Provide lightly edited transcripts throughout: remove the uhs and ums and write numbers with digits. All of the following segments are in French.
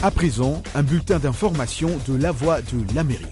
À présent, un bulletin d'information de La Voix de l'Amérique.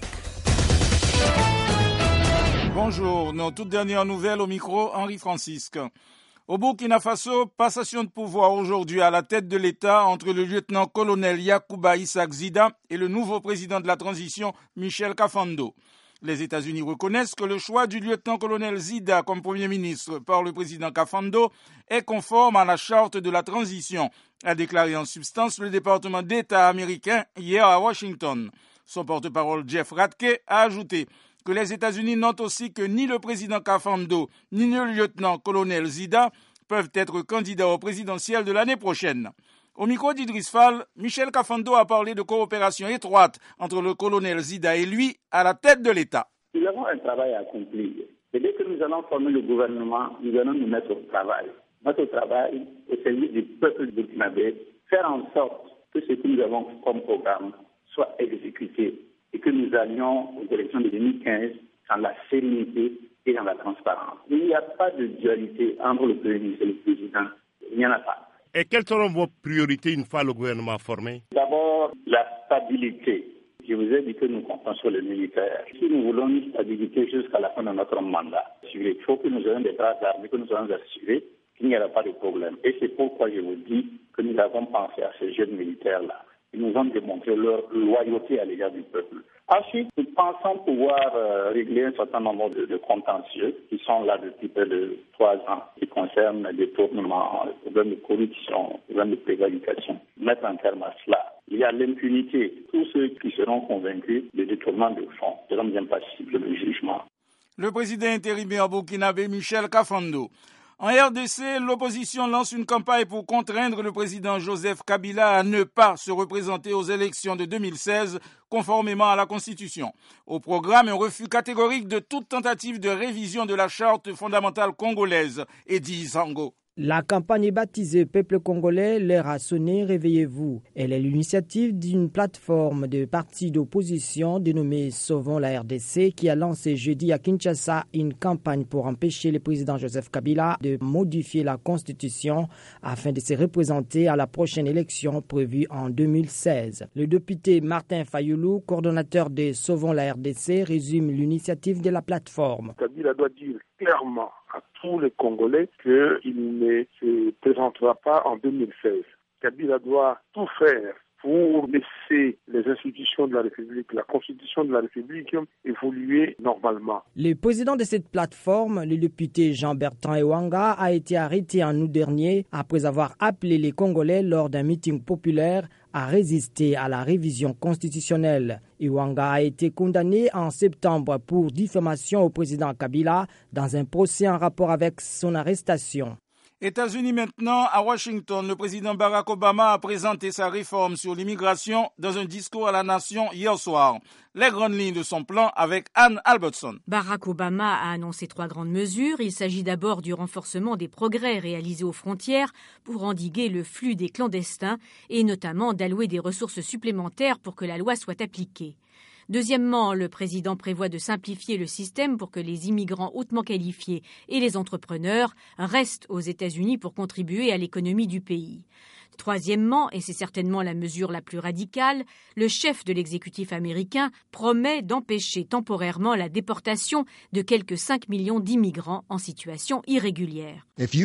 Bonjour, nos toutes dernières nouvelles au micro, Henri Francisque. Au Burkina Faso, passation de pouvoir aujourd'hui à la tête de l'État entre le lieutenant-colonel Yacouba Issac Zida et le nouveau président de la transition, Michel Kafando. Les États-Unis reconnaissent que le choix du lieutenant-colonel Zida comme Premier ministre par le président Kafando est conforme à la charte de la transition, a déclaré en substance le département d'État américain hier à Washington. Son porte-parole Jeff Ratke a ajouté que les États-Unis notent aussi que ni le président Kafando ni le lieutenant-colonel Zida peuvent être candidats au présidentiel de l'année prochaine. Au micro d'Idriss Fall, Michel Kafando a parlé de coopération étroite entre le colonel Zida et lui à la tête de l'État. Nous avons un travail à accomplir. Et dès que nous allons former le gouvernement, nous allons nous mettre au travail. Notre travail au service du peuple burkinabé, faire en sorte que ce que nous avons comme programme soit exécuté et que nous allions aux élections de 2015 dans la sérénité et dans la transparence. Il n'y a pas de dualité entre le Premier ministre et le président. Il n'y en a pas. Et quelles seront vos priorités une fois le gouvernement formé? D'abord, la stabilité. Je vous ai dit que nous comptons sur les militaires. Si nous voulons une stabilité jusqu'à la fin de notre mandat, il faut que nous ayons des traces d'armes, que nous allons assurer qu'il n'y aura pas de problème. Et c'est pourquoi je vous dis que nous avons pensé à ces jeunes militaires-là. Ils nous ont démontré leur loyauté à l'égard du peuple. Ensuite, nous pensons pouvoir régler un certain nombre de contentieux qui sont là depuis près de 3 ans, qui concernent les détournements, les problèmes de corruption, les problèmes de prévarication. Mettre un terme à cela. Il y a l'impunité. Tous ceux qui seront convaincus des détournements de fonds seront bien passibles de jugement. Le président intérimaire burkinabé Michel Kafando. En RDC, l'opposition lance une campagne pour contraindre le président Joseph Kabila à ne pas se représenter aux élections de 2016 conformément à la Constitution. Au programme, un refus catégorique de toute tentative de révision de la charte fondamentale congolaise, Eddie Zango. La campagne est baptisée Peuple congolais, l'heure a sonné, réveillez-vous. Elle est l'initiative d'une plateforme de partis d'opposition dénommée Sauvons la RDC qui a lancé jeudi à Kinshasa une campagne pour empêcher le président Joseph Kabila de modifier la Constitution afin de se représenter à la prochaine élection prévue en 2016. Le député Martin Fayoulou, coordonnateur de Sauvons la RDC, résume l'initiative de la plateforme. Kabila doit dire clairement à tous les Congolais qu'il ne se présentera pas en 2016. Kabila doit tout faire pour laisser les institutions de la République, la Constitution de la République évoluer normalement. Le président de cette plateforme, le député Jean-Bertrand Ewanga, a été arrêté en août dernier après avoir appelé les Congolais lors d'un meeting populaire à résister à la révision constitutionnelle. Ewanga a été condamné en septembre pour diffamation au président Kabila dans un procès en rapport avec son arrestation. États-Unis maintenant, à Washington, le président Barack Obama a présenté sa réforme sur l'immigration dans un discours à la nation hier soir. Les grandes lignes de son plan avec Anne Albertson. Barack Obama a annoncé 3 grandes mesures. Il s'agit d'abord du renforcement des progrès réalisés aux frontières pour endiguer le flux des clandestins et notamment d'allouer des ressources supplémentaires pour que la loi soit appliquée. Deuxièmement, le président prévoit de simplifier le système pour que les immigrants hautement qualifiés et les entrepreneurs restent aux États-Unis pour contribuer à l'économie du pays. Troisièmement, et c'est certainement la mesure la plus radicale, le chef de l'exécutif américain promet d'empêcher temporairement la déportation de quelques 5 millions d'immigrants en situation irrégulière.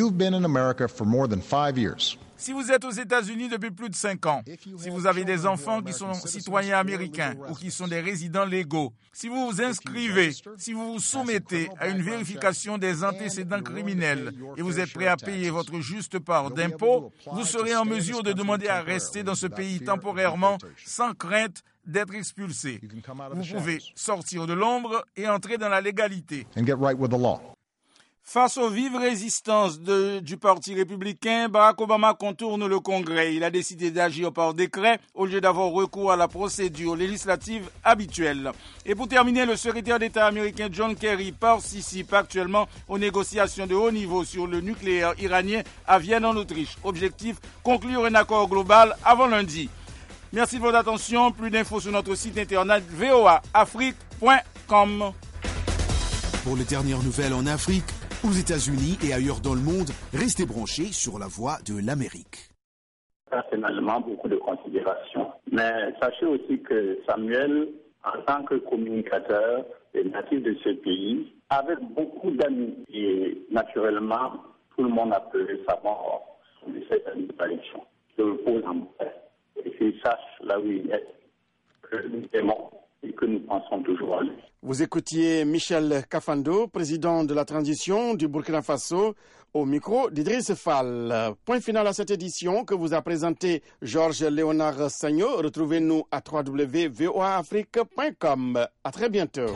Si vous êtes aux États-Unis depuis plus de 5 ans, si vous avez des enfants qui sont citoyens américains ou qui sont des résidents légaux, si vous vous inscrivez, si vous vous soumettez à une vérification des antécédents criminels et vous êtes prêt à payer votre juste part d'impôts, vous serez en mesure de demander à rester dans ce pays temporairement sans crainte d'être expulsé. Vous pouvez sortir de l'ombre et entrer dans la légalité. Face aux vives résistances du Parti républicain, Barack Obama contourne le Congrès. Il a décidé d'agir par décret au lieu d'avoir recours à la procédure législative habituelle. Et pour terminer, le secrétaire d'État américain John Kerry participe actuellement aux négociations de haut niveau sur le nucléaire iranien à Vienne en Autriche. Objectif, conclure un accord global avant lundi. Merci de votre attention. Plus d'infos sur notre site internet voaafrique.com. Pour les dernières nouvelles en Afrique, aux États-Unis et ailleurs dans le monde, restez branchés sur La Voix de l'Amérique. personnellement beaucoup de considération. Mais sachez aussi que Samuel, en tant que communicateur et natif de ce pays, avait beaucoup d'amis. Et naturellement, tout le monde a pleuré sa mort de cette disparition. Je le pose en paix. Et qu'il sache là où il est, que nous aimons et que nous pensons toujours à lui. Vous écoutiez Michel Kafando, président de la transition du Burkina Faso, au micro d'Idriss Fall. Point final à cette édition que vous a présenté Georges Léonard Sagno. Retrouvez-nous à www.voaafrique.com. À très bientôt.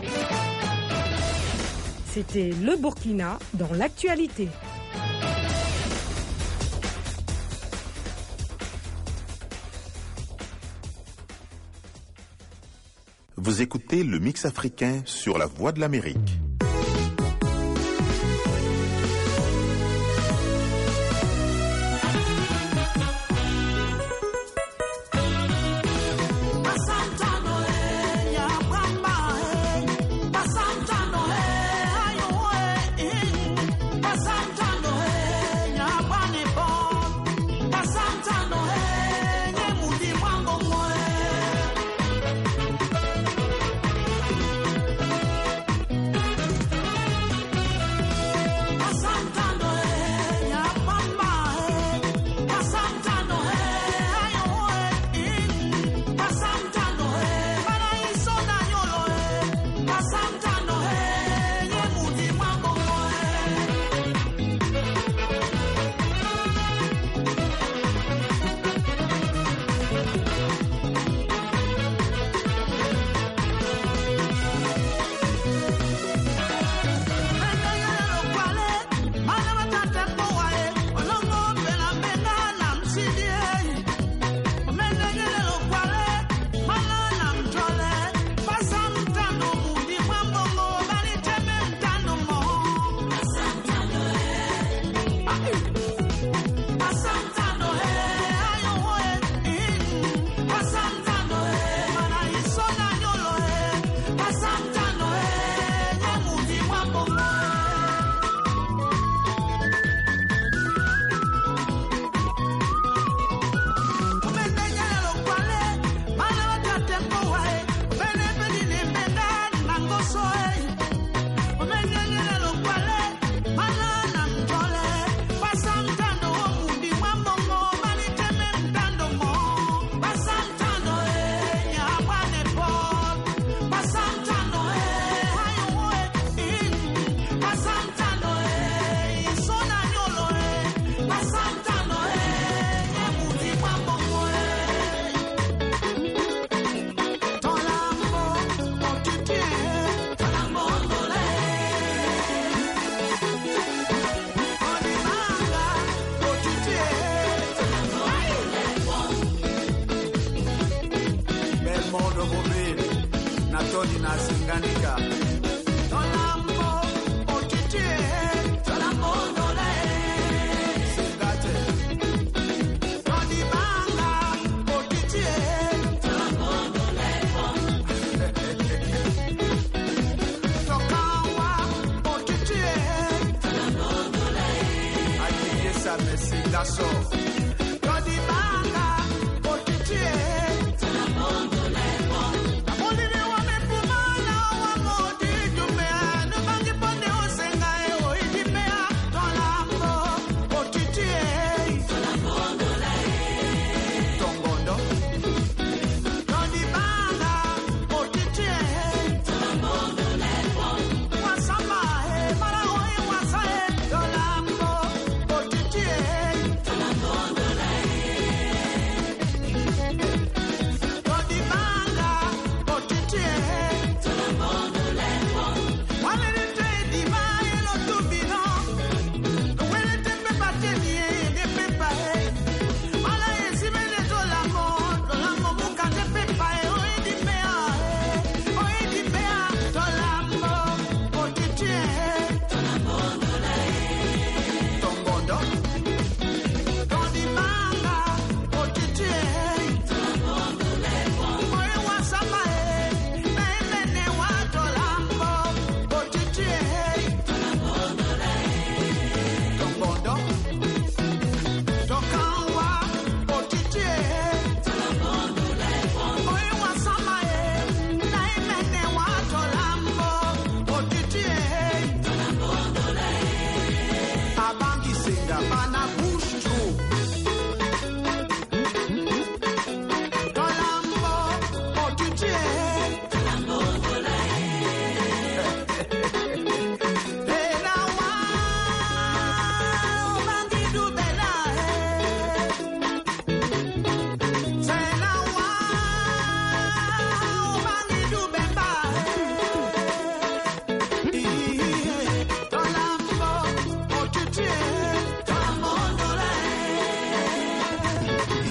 C'était le Burkina dans l'actualité. Vous écoutez le Mix africain sur la Voix de l'Amérique. Mondo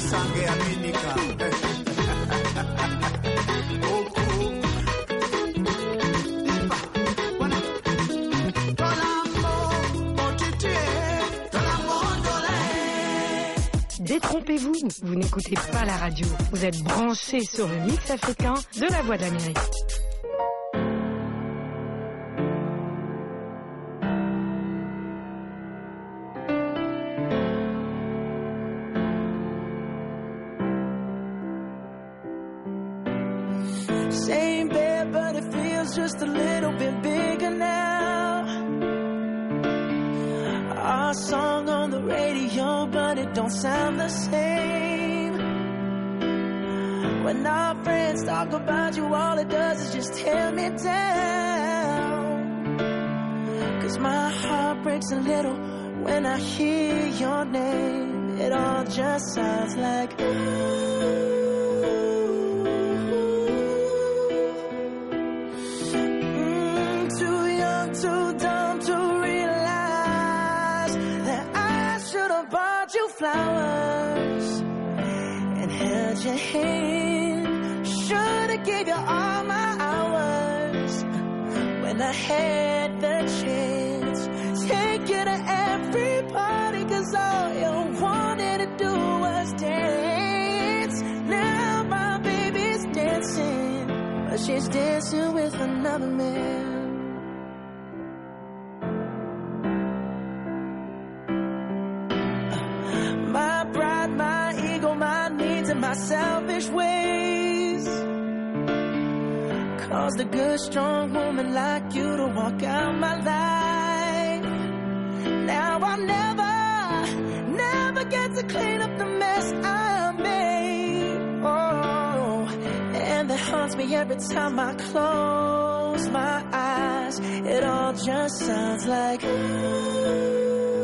sangue aminika. Détrompez-vous, vous n'écoutez pas la radio. Vous êtes branchés sur le mix africain de la Voix de l'Amérique. Same bed, but it feels just a little bit bigger now. Our song on the radio, but it don't sound the same. When our friends talk about you, all it does is just tear me down. 'Cause my heart breaks a little when I hear your name. It all just sounds like ooh. Too dumb to realize that I should have bought you flowers and held your hand. Should have gave you all my hours when I had the chance. Take you to every party 'cause all you wanted to do was dance. Now my baby's dancing, but she's dancing with another man. My pride, my ego, my needs, and my selfish ways caused a good, strong woman like you to walk out my life. Now I'll never get to clean up the mess I made. Oh, and that haunts me every time I close my eyes. It all just sounds like ooh.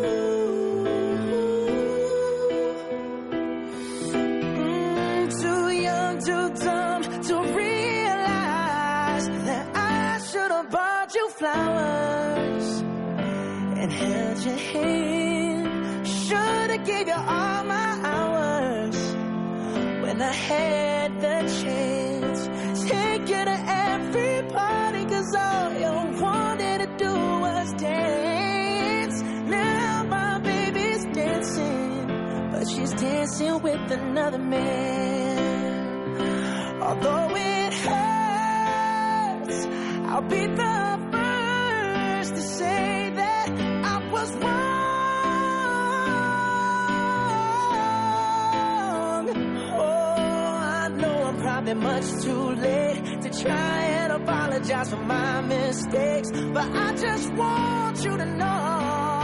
Too dumb to realize that I should have bought you flowers and held your hand. Should have gave you all my hours when I had the chance. Take you to every party 'cause all you wanted to do was dance. Now my baby's dancing, but she's dancing with another man. Although it hurts, I'll be the first to say that I was wrong. Oh, I know I'm probably much too late to try and apologize for my mistakes, but I just want you to know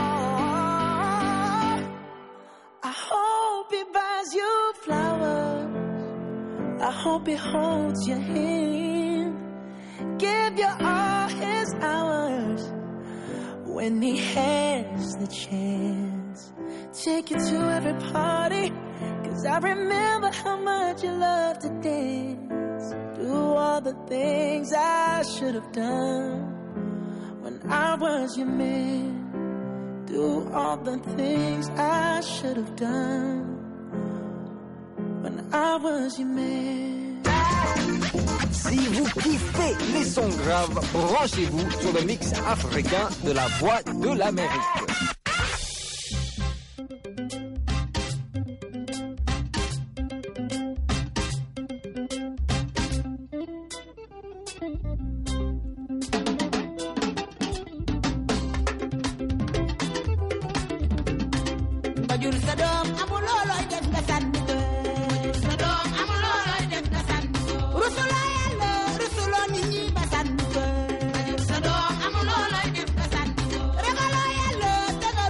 I hope he buys you flowers. I hope he holds your hand, give you all his hours when he has the chance. Take you to every party, 'cause I remember how much you loved to dance. Do all the things I should have done when I was your man. Do all the things I should have done when I was your man. Si vous kiffez les sons graves, branchez-vous sur le mix africain de la Voix de l'Amérique. Rusula yalla, rusula ni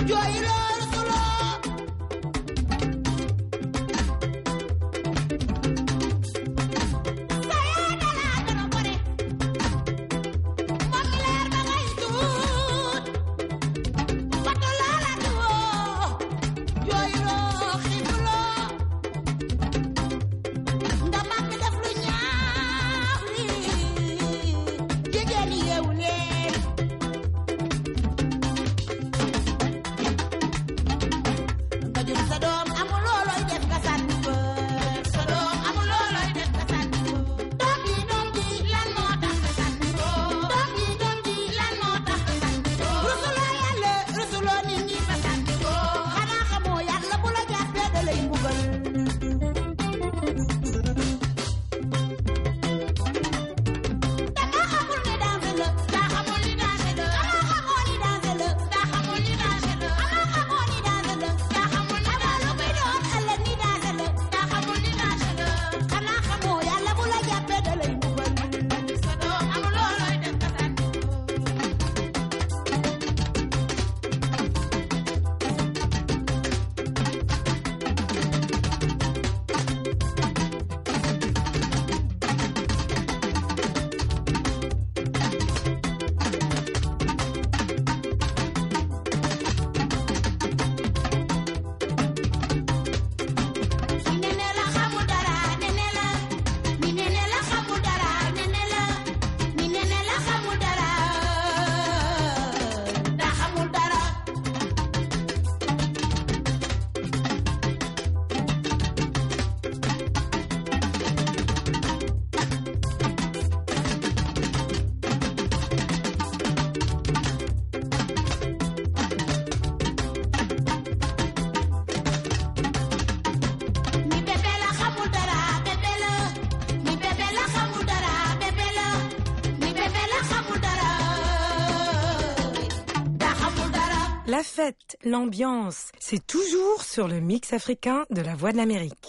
La fête, l'ambiance, c'est toujours sur le mix africain de la Voix de l'Amérique.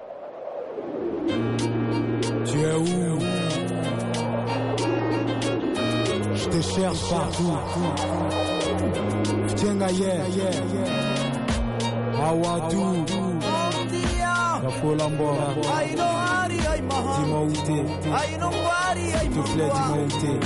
Tu es où? Je te cherche partout. Tiens ailleurs. Awadou. Rapolambora. Dis-moi où t'es. S'il te plaît, dis-moi où t'es.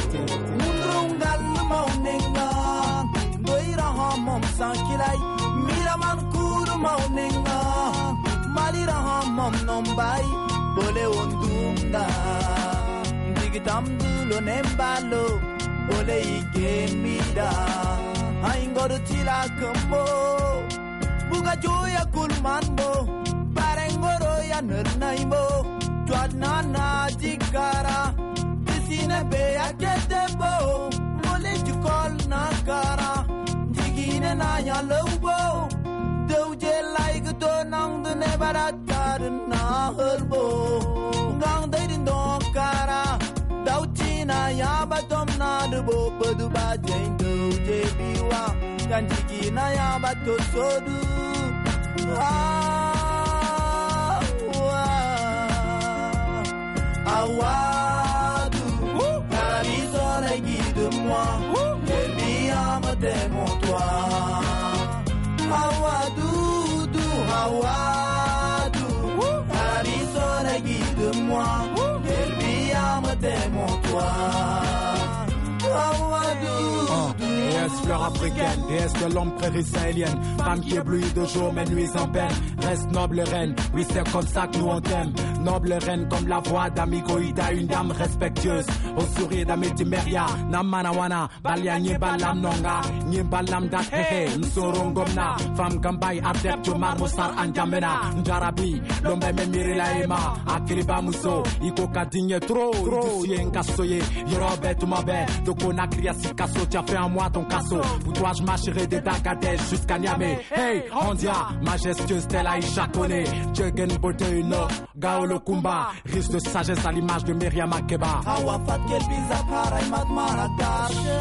Mom sankilai miraman kuru maunenga malira mom nombai bole ondunda digitam dulo nembalo bole igemida aingoru tila kambo buga joya kulmanbo parengoro ya nernaimo twadnana jikara tisine be aketebo bole jukol nakara Gine na ya lobo doje like do nang de ne baratar na herbo gang de din don kara dauchina ya batom na de bo padu ba jain doje biwa kan gina ya bato sodu awadu karizo la guide moi Montre-moi Hawadou, Hawadou Arizona guide-moi Elbiam démontre-toi Déesse fleur africaine, déesse de l'homme prairie sahélienne, femme qui éblouit de jour mais nuit en peine. Reste noble reine, oui c'est comme ça que nous on t'aime. Noble reine comme la voix d'Amigo Ida, une dame respectueuse. Au sourire d'Ameti Meria, Namanawana, Balia Nyebalam Nonga, Nyebalam Dat Hehe, Nsorongomna, femme Gambay Adep Jomar Mosar Anjamena, Njarabi, l'homme Memiri Laema, Akiriba Muso, Ikoka Digne trop, Idusien Kassoye, Yorobet Mabe, Dokona Kriasi Kasso, tu as fait en moi ton casso. Pour toi je marcherai des Dagadej jusqu'à Niamey. Hey, Ondia, majestueuse telle Aïcha Kone, Djegen Bote no, Gaolo Kumba, riche de sagesse à l'image de Myriam Makeba. Hawafat quel bizarre pareil madmana tache.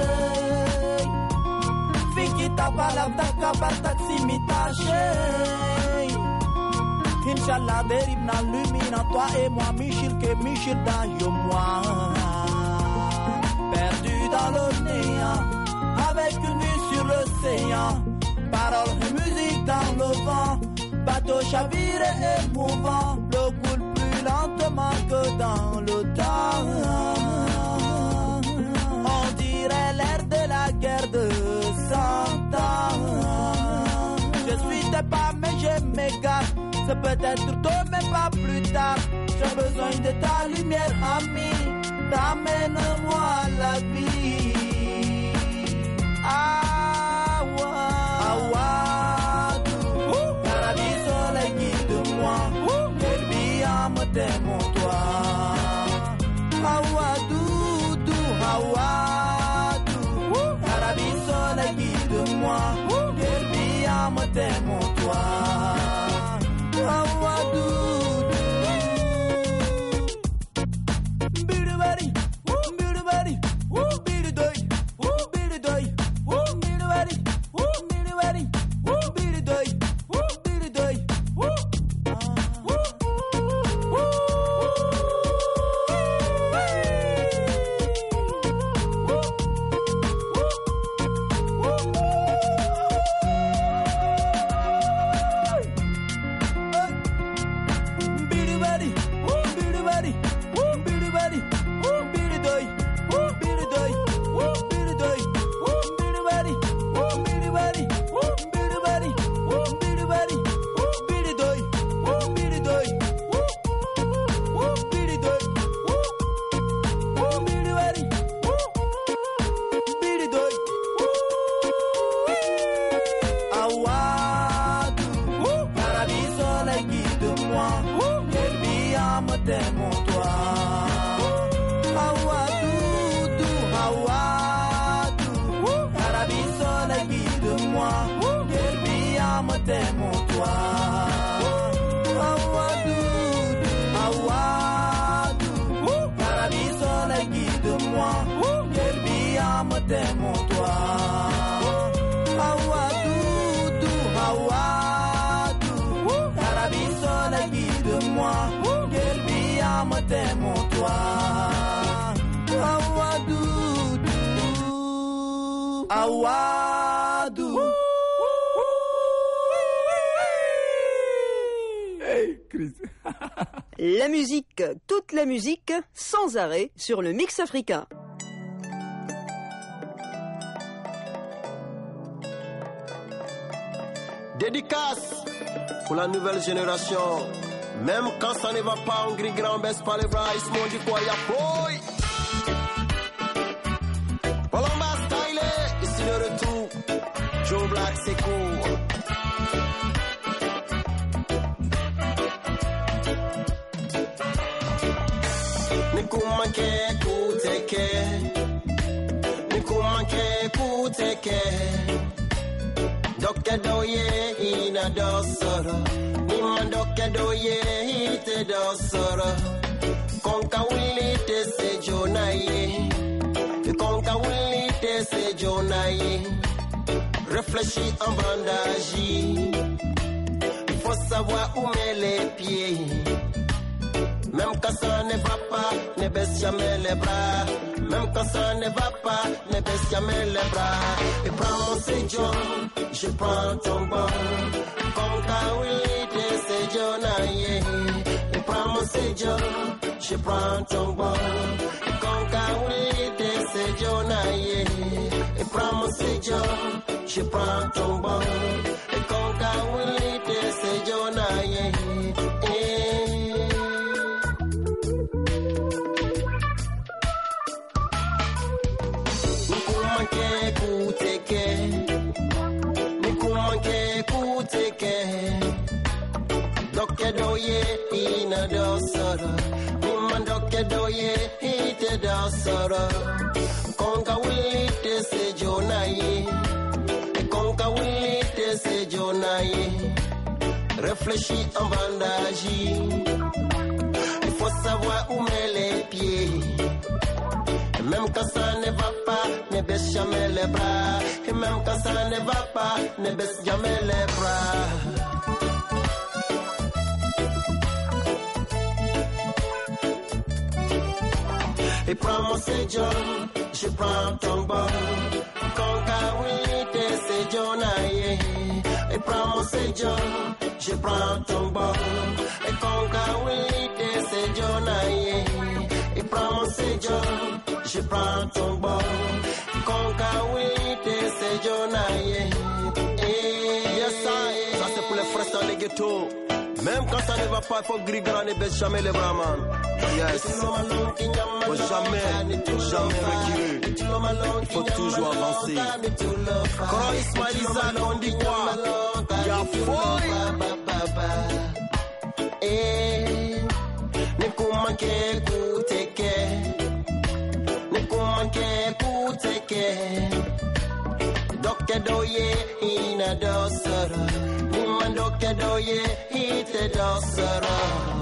Fikita balab dakabar taksimitache. Inch'Allah dérive na lumina toi et moi Michel que Michel dans yo moi. Perdu dans l'océan, avec une vue sur l'océan. Parole bateau chaviré et mouvant, l'eau coule plus lentement que dans le temps. On dirait l'air de la guerre de 100 ans. Je suis tes pas mais je m'égare. C'est peut-être tôt mais pas plus tard. J'ai besoin de ta lumière, ami. Ramène-moi la vie. Awadou, Carabi soleil guide-moi. Démons-toi. Awadou, Awadou, Carabi soleil guide-moi. Démons-toi. Awadou. La musique, toute la musique, sans arrêt, sur le Mix Africain. Dédicace pour la nouvelle génération. Même quand ça ne va pas, on grille grand, baisse pas les bras, ils se montent du quoi, y'a boy. Palamba style, ici le retour. Joe Black, c'est cool. Nikumanke kuteke, nikumanke kuteke. Doke doye ina dosoro, niman doke doye ite dosoro. Konka wilite se jonaye, konka wilite se jonaye. Réfléchis en bandage, il faut savoir où met les pieds. Même quand ça ne va pas, ne baisse jamais les bras. Même quand ça ne va pas, ne baisse jamais les bras. Et prends mon séjour, je prends ton bon. Conca Willy, c'est Jonaye. Et prends mon séjour, je prends ton bon. Conca Willy, c'est Jonaye. Et prends mon séjour, je prends ton bon. Et Conca Willy, c'est Jonaye. Doke doye ina dosoro, niman doke doye ite dosoro. Konka wilite se jonaye, konka wilite se jonaye. Réfléchis en bandage, il faut savoir où met les pieds. Même quand ça ne va pas, ne baisse jamais les bras. Et même quand ça ne va pas, ne baisse jamais les bras. Et prends mon séjour, je prends ton bon. Conca Willy, c'est Jonaye. Et prends mon séjour, je je prends ton bord. Et conca wilite c'est jonaye. Et prends mon séjour, je prends ton bord. Conca wilite c'est jonaye. Yes, ça c'est pour les frères dans les ghettos. Même quand ça ne va pas, il faut grigran et baisse jamais les bras, man. Yes. Faut jamais reculer. Il faut toujours avancer. Quand Ismail Izan, on dit quoi? Y'a folie. Ne kumanke kuteke. Ne kumanke kuteke. Dokke doye ina dosara. Dokke doye ite dosara.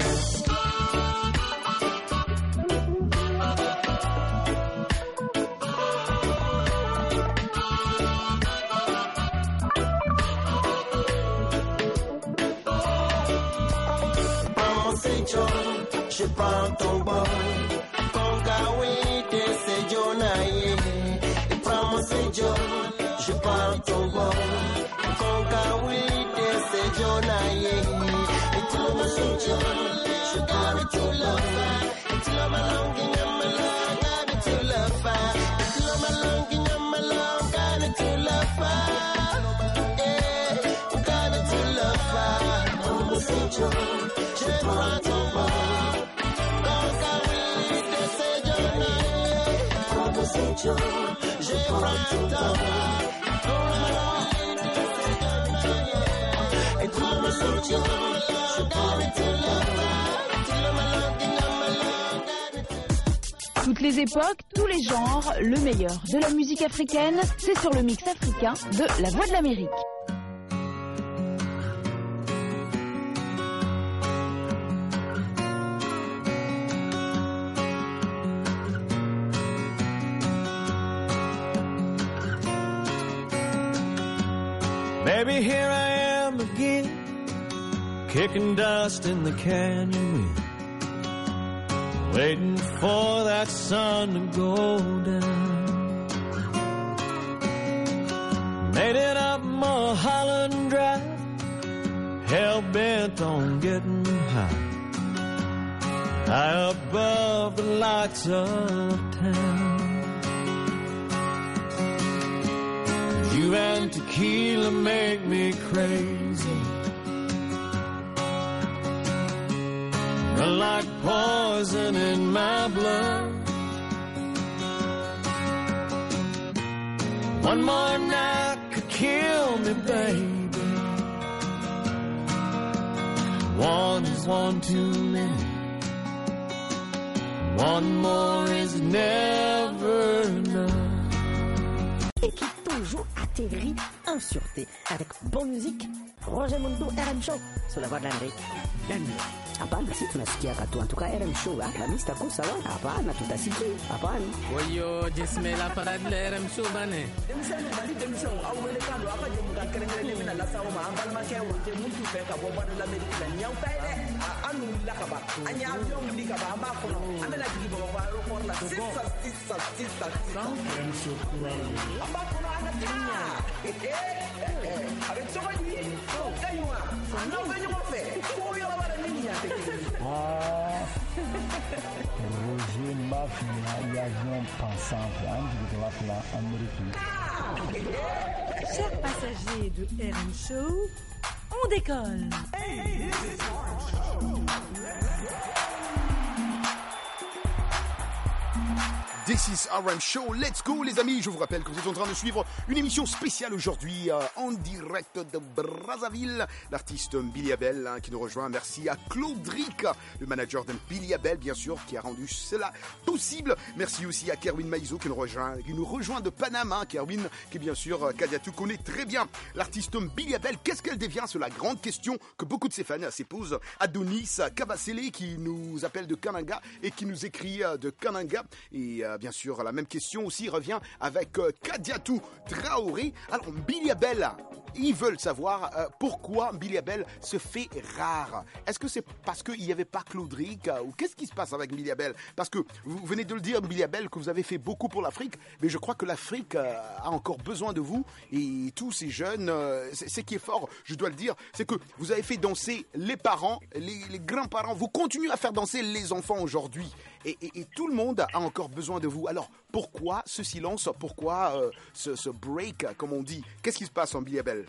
Je prends ton bord. Conca wilite c'est jonaye. Et prends mon séjour. Je prends ton bord. Conca wilite c'est jonaye. Et tu l'as mon séjour. Je prends ton bord. Et tu l'as ma langue, et tu l'as fait. Et tu l'as ma langue, et tu l'as fait. Et tu l'as fait. Prends mon séjour. Je prends ton bord. Je prends ton bord. Et tout le séjour, je prends ton bord. Toutes les époques, tous les genres, le meilleur de la musique africaine, c'est sur le mix africain de La Voix de l'Amérique. Baby, here I am again, kicking dust in the canyon wind, waiting for that sun to go down. Made it up Mulholland Drive, hell-bent on getting high above the lights of town. You and tequila make me crazy, run like poison in my blood. One more night could kill me, baby. One is one too many. One more is never enough. Et qui toujours atterrit en sûreté avec bonne musique. Roger Mundo, RM Show sur La Voix de l'Amérique. Hapana, si tunasikia katu. En tout cas, RM Show, la mista kusa wa. Hapana, tutasikia. Hapana. Wayo, jismela parade la RM Show bane. Demisano bali demisano awele kalo apa jemuka kerengere mina la sawo ma ambal ma kewo je muntu fe ka boba de l'Amérique la nyaw tayde anu la ka ba anya avion li ka ba amba ko amela jigi boba ba ro ko la sisa RM Show amba ko ana tinya avec ce qu'on dit kaywa non venez on fait ko yo la ba ni ya te Roger Mafia, l'avion pensant Amérique. Chers passagers de RM Show, on décolle. This is RM Show, let's go les amis. Je vous rappelle que vous êtes en train de suivre une émission spéciale aujourd'hui en direct de Brazzaville. L'artiste Billy Abel qui nous rejoint. Merci à Claude Rick, le manager de Billy Abel bien sûr, qui a rendu cela possible. Merci aussi à Kerwin Maizo qui nous rejoint de Panama. Kerwin qui bien sûr Kadiatou connaît très bien. L'artiste Billy Abel, qu'est-ce qu'elle devient? C'est la grande question que beaucoup de ses fans se posent. Adonis Kabasele qui nous appelle de Kananga et qui nous écrit de Kananga. Et bien sûr, la même question aussi revient avec Kadiatou Traoré. Alors, Billy Abel, ils veulent savoir pourquoi Billy Abel se fait rare. Est-ce que c'est parce qu'il n'y avait pas Claudric ou qu'est-ce qui se passe avec Billy Abel? Parce que vous venez de le dire, Billy Abel, que vous avez fait beaucoup pour l'Afrique, mais je crois que l'Afrique a encore besoin de vous et tous ces jeunes. Ce qui est fort, je dois le dire, c'est que vous avez fait danser les parents, les grands-parents. Vous continuez à faire danser les enfants aujourd'hui et tout le monde a encore besoin de vous. Alors pourquoi ce silence? Pourquoi ce break, comme on dit? Qu'est-ce qui se passe en Billy Abel?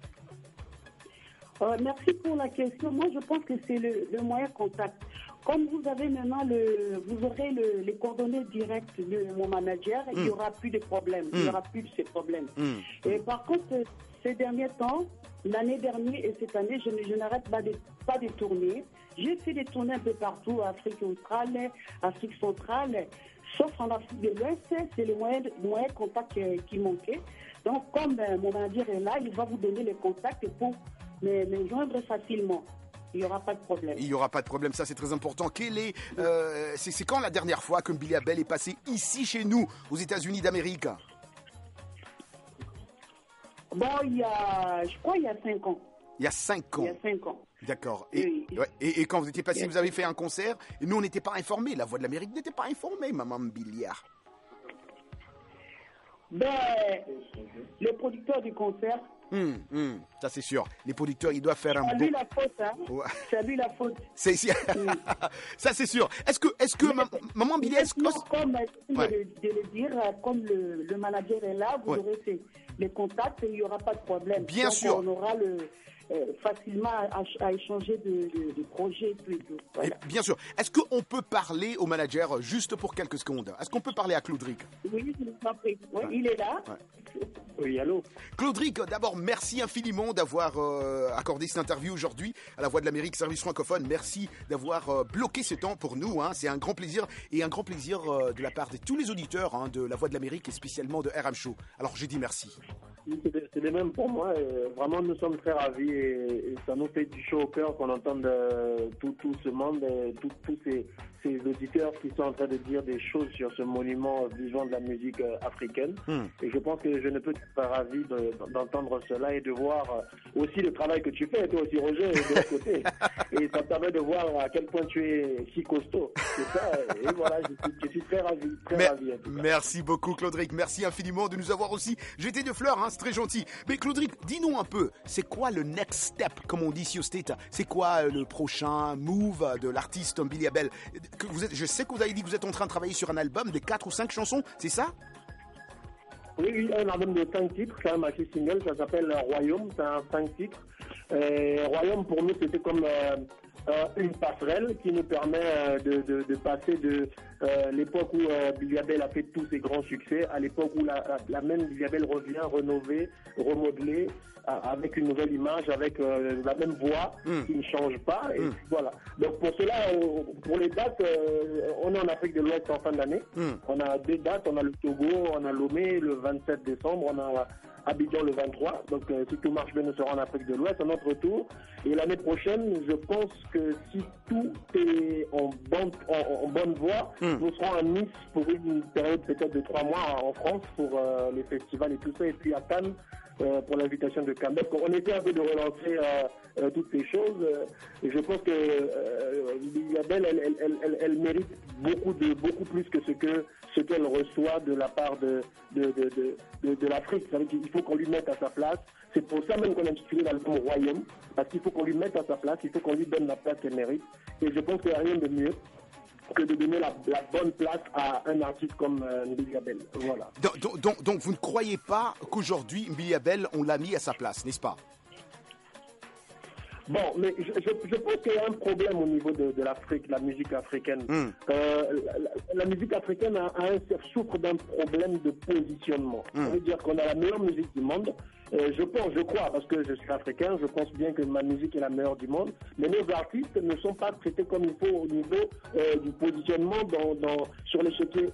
Merci pour la question. Moi, je pense que c'est le moyen contact. Comme vous avez maintenant vous aurez les coordonnées directes de mon manager, il n'y aura plus de problèmes. Il n'y aura plus de ces problèmes. Et par contre, ces derniers temps, l'année dernière et cette année, je n'arrête pas de tourner. J'ai fait des tournées un peu partout, Afrique australe, Afrique centrale, sauf en Afrique de l'Ouest, c'est le moyen contact qui manquait. Donc, comme mon manager est là, il va vous donner les contacts pour me joindre facilement. Il n'y aura pas de problème. Il n'y aura pas de problème, ça c'est très important. C'est quand la dernière fois que Billy Abel est passé ici chez nous, aux États-Unis d'Amérique? Bon, je crois il y a 5 ans. Il y a 5 ans. Il y a 5 ans. D'accord. Oui. Et quand vous étiez passé, vous avez fait un concert, et nous on n'était pas informés. La Voix de l'Amérique n'était pas informée, maman Billiard. Le producteur du concert. Ça c'est sûr. Les producteurs, ils doivent faire un bon. C'est lui la faute, hein. Ouais. C'est lui la faute. Ça c'est sûr. Est-ce que maman Billiard, comme de le dire, comme le manager est là, vous aurez les contacts et il n'y aura pas de problème. Bien sûr. On aura facilement à échanger de projets et tout. Voilà. Bien sûr. Est-ce qu'on peut parler au manager juste pour quelques secondes? Est-ce qu'on peut parler à Claudric? Oui, je l'ai compris. Ouais, il est là. Ouais. Oui, allô. Claudric, d'abord, merci infiniment d'avoir accordé cette interview aujourd'hui à la Voix de l'Amérique, service francophone. Merci d'avoir bloqué ce temps pour nous. C'est un grand plaisir et un grand plaisir de la part de tous les auditeurs de la Voix de l'Amérique et spécialement de RM Show. Alors, je dis merci. C'est le même pour moi. Vraiment, nous sommes très ravis et ça nous fait du chaud au cœur qu'on entende tout ce monde, tous ces auditeurs qui sont en train de dire des choses sur ce monument vivant de la musique africaine. Et je pense que je ne peux être pas ravi d'entendre cela et de voir aussi le travail que tu fais, toi aussi Roger, de l'autre côté. Et ça permet de voir à quel point tu es si costaud. C'est ça. Et voilà, je suis très ravi. Merci beaucoup Claudric. Merci infiniment de nous avoir aussi jeté de fleurs. C'est très gentil. Mais Claudric, dis-nous un peu, c'est quoi le next step, comme on dit ici au State? C'est quoi le prochain move de l'artiste Billy Abel? Je sais que vous avez dit que vous êtes en train de travailler sur un album de 4 ou 5 chansons, c'est ça? Oui, un album de 5 titres, c'est un maxi single, ça s'appelle Royaume, c'est un 5 titres. Royaume pour nous c'était comme une passerelle qui nous permet de passer de l'époque où Billy Abel a fait tous ses grands succès à l'époque où la même Billy Abel revient rénovée, remodelée, avec une nouvelle image, avec la même voix qui ne change pas. Et voilà. Donc pour cela, pour les dates, on est en Afrique de l'Ouest en fin d'année. On a 2 dates, on a le Togo, on a Lomé le 27 décembre, on a Abidjan le 23. Donc si tout marche bien, nous serons en Afrique de l'Ouest à notre tour. Et l'année prochaine, je pense que si tout est en bonne voie, nous serons à Nice pour une période peut-être de 3 mois en France pour les festivals et tout ça. Et puis à Cannes pour l'invitation de Cannes. On essaie un peu de relancer toutes ces choses. Et je pense que Billy Abel, elle mérite beaucoup plus que ce qu'elle reçoit de la part de l'Afrique. Il faut qu'on lui mette à sa place. C'est pour ça même qu'on a intitulé l'album Royaume, parce qu'il faut qu'on lui mette à sa place, il faut qu'on lui donne la place qu'elle mérite. Et je pense qu'il n'y a rien de mieux que de donner la bonne place à un artiste comme Billy Abel. Voilà. Donc vous ne croyez pas qu'aujourd'hui Billy Abel, on l'a mis à sa place, n'est-ce pas? Bon, mais je pense qu'il y a un problème au niveau de l'Afrique, la musique africaine. La musique africaine souffre d'un problème de positionnement. Ça veut dire qu'on a la meilleure musique du monde. Je crois, parce que je suis africain, je pense bien que ma musique est la meilleure du monde, mais nos artistes ne sont pas traités comme il faut au niveau du positionnement sur l'échiquier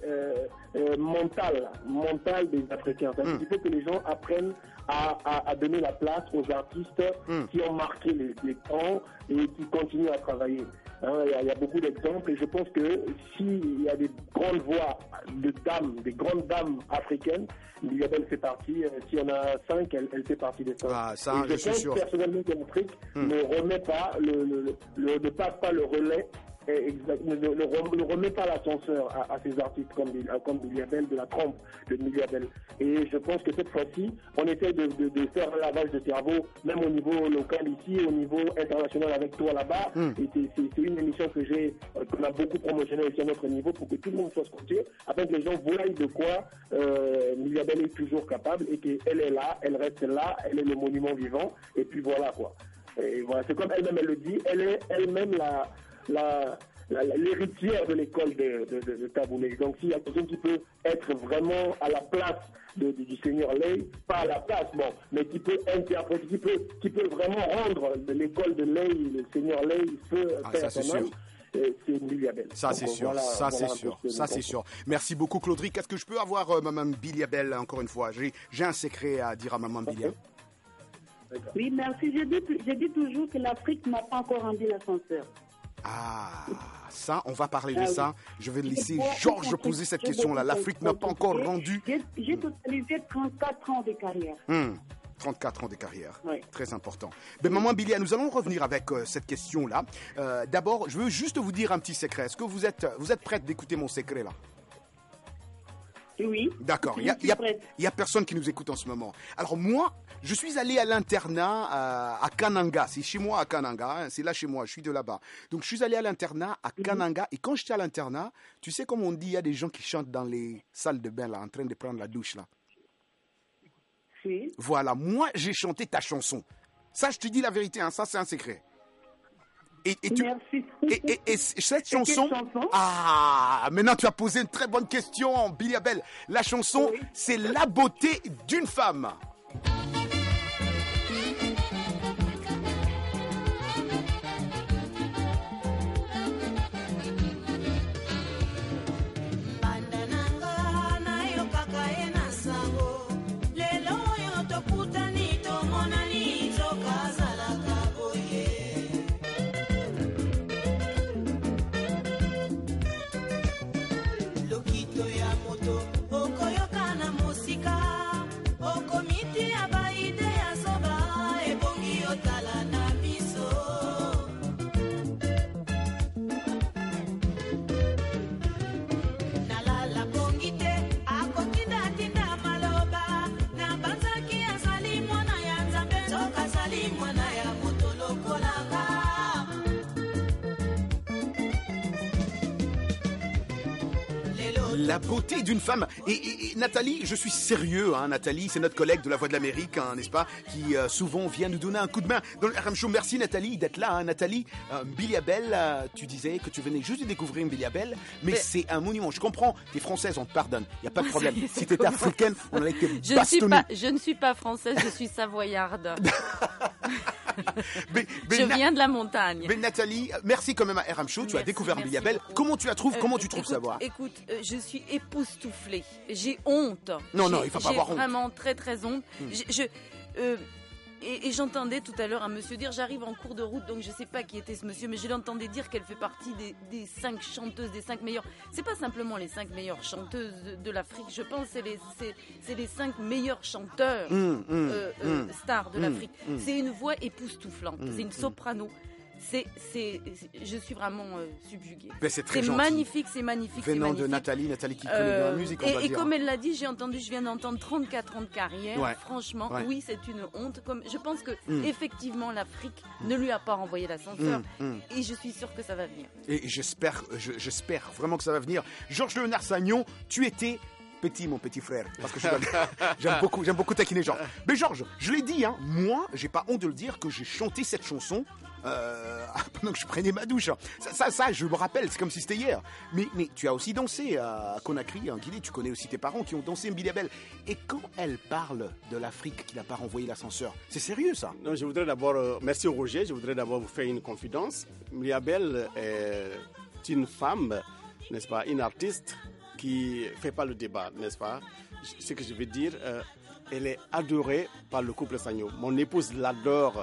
mental des Africains. Il faut que les gens apprennent à donner la place aux artistes qui ont marqué les temps et qui continuent à travailler. Il y a beaucoup d'exemples et je pense que s'il y a des grandes voix de dames, des grandes dames africaines, Biliabel fait partie. Si on a 5, elle fait partie des 5. Ah, ça, je pense sûr. Personnellement que l'Afrique ne remet pas ne passe pas le relais. Ne remet pas l'ascenseur à ces artistes comme Biliabel, de la trompe de Biliabel. Et je pense que cette fois-ci, on essaie de faire un lavage de cerveau, même au niveau local ici, au niveau international avec toi là-bas. Et c'est une émission qu'on a beaucoup promotionnée aussi à notre niveau pour que tout le monde soit scotché, afin que les gens voient de quoi Biliabel est toujours capable et qu'elle est là, elle reste là, elle est le monument vivant. Et puis voilà quoi. Et voilà, c'est comme elle-même elle le dit, elle est elle-même l'héritière de l'école de Taboulé. Donc s'il y a quelqu'un qui peut être vraiment à la place du Seigneur Lay, pas à la place, mais qui peut interpréter, qui peut vraiment rendre l'école de Lay, le Seigneur Lay, faire son œuvre. C'est Biliabel. Ça, c'est sûr. Ça, c'est sûr. Merci beaucoup, Claudric. Est-ce que je peux avoir Maman Biliabel encore une fois? J'ai un secret à dire à Maman Biliabel. Oui, merci. Je dis toujours que l'Afrique n'a pas encore rendu l'ascenseur. Ah, ça, on va parler de ça. Je vais laisser Georges poser cette question-là. L'Afrique n'a pas encore rendu. J'ai totalisé 34 ans de carrière. 34 ans de carrière, oui. Très important. Ben, Maman Bilia, nous allons revenir avec cette question-là. D'abord, je veux juste vous dire un petit secret. Est-ce que vous êtes prête d'écouter mon secret là? Oui. D'accord. Il y a personne qui nous écoute en ce moment. Alors moi, je suis allé à l'internat à Kananga. C'est chez moi à Kananga. Hein. C'est là chez moi. Je suis de là-bas. Donc je suis allé à l'internat à Kananga. Et quand j'étais à l'internat, tu sais comme on dit, il y a des gens qui chantent dans les salles de bain là, en train de prendre la douche là. Oui. Voilà. Moi, j'ai chanté ta chanson. Ça, je te dis la vérité. Hein, ça, c'est un secret. Merci. Et cette chanson, maintenant tu as posé une très bonne question, Biliabel. La chanson, c'est La beauté d'une femme. La beauté d'une femme. Et Nathalie, je suis sérieux, hein, Nathalie, c'est notre collègue de la Voix de l'Amérique, hein, n'est-ce pas, qui souvent vient nous donner un coup de main dans le RM Show. Merci Nathalie d'être là. Hein. Nathalie, Biliabel, tu disais que tu venais juste de découvrir Biliabel, mais c'est un monument. Je comprends, t'es française, on te pardonne, il n'y a pas de problème. Si t'étais africaine, on allait te bastonner. Je ne suis pas française, je suis savoyarde. Je viens de la montagne. Mais Nathalie, merci quand même à RM Show, tu as découvert Biliabel. Comment tu la trouves? Comment tu trouves sa voix? Écoute, je suis époustouflée. J'ai honte. Non, il ne faut pas avoir honte. J'ai vraiment très très honte. Et j'entendais tout à l'heure un monsieur dire, j'arrive en cours de route, donc je ne sais pas qui était ce monsieur, mais je l'entendais dire qu'elle fait partie des 5 chanteuses, des 5 meilleures. C'est pas simplement les 5 meilleures chanteuses de l'Afrique, je pense que c'est les 5 meilleurs chanteurs stars de l'Afrique. C'est une voix époustouflante, c'est une soprano. Je suis vraiment subjuguée. C'est très magnifique, c'est magnifique. Venant de Nathalie qui connaît bien la musique, on va dire. Et comme elle l'a dit, je viens d'entendre 34 ans de carrière. Ouais. Franchement, oui, c'est une honte. Je pense que effectivement, l'Afrique ne lui a pas renvoyé l'ascenseur. Et je suis sûre que ça va venir. Et j'espère vraiment que ça va venir. Georges Léonard Sagnon, tu étais petit, mon petit frère, parce que j'aime beaucoup taquiner Georges. Mais Georges, je l'ai dit, hein, moi, j'ai pas honte de le dire que j'ai chanté cette chanson pendant que je prenais ma douche. Ça, je me rappelle, c'est comme si c'était hier. Mais tu as aussi dansé à Conakry, en Guinée. Tu connais aussi tes parents qui ont dansé Biliabel. Et quand elle parle de l'Afrique qui n'a pas renvoyé l'ascenseur, c'est sérieux ça? Non, je voudrais d'abord, merci Roger, je voudrais d'abord vous faire une confidence. Biliabel est une femme, n'est-ce pas, une artiste qui ne fait pas le débat, n'est-ce pas? Ce que je veux dire, elle est adorée par le couple Sagnon. Mon épouse l'adore